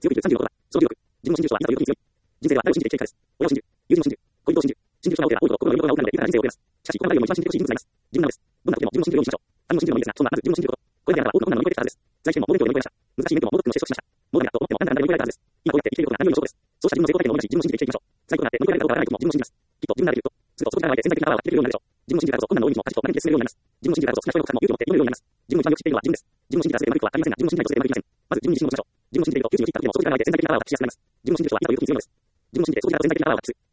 強く生きる36度だ。その重力。自分の信じる人は今より強い。人生は誰を信じて経過です。親を信じる。友人を信じる。恋人を信じる。信じる人が多ければ多いほど心の余裕が多くなるので豊かな人生を送れます。しかし、この中でも一番信じてほしい人物がいます。自分なのです。どんな時でも自分を信じるようにしましょう。他人を信じるのもいいですが、そんなまず自分を信じること。これであれば多くの困難を乗り越えてきたはずです。在試験も猛勉強を乗り越えました。難しい面でも猛特訓をして取得しました。もうダメだと思ってもなんだかんだ乗り越えられたはずです。今こうやって生きていることが何よりの証拠です。そうした自分の成功体験を思い出し、自分を信じて生きていきましょう。在となって乗り越えられたかわからない時も自分を信じます。きっと自分ならできると。するとその時から湧いて潜在的なパワーが出てくるようになるでしょう。自分を信じるからこそ困難の多い道も舵と前に進めるようになります。自分を信じるからこそ少な人への負担も勇気を持って挑めるようになります。自分を一番よく知っているのは自分です。自分を信じたら全てうまくいくとは限りませんが、自分を信じないと全てうまくいきません。まず自分に自信を持ちましょう。自分を信じていると窮地に切った時でもそこから湧いて潜在的なパワーを発揮しやすくなります。自分を信じる人は今より強いのです。自分を信じてそこから潜在的なパワーを発揮する。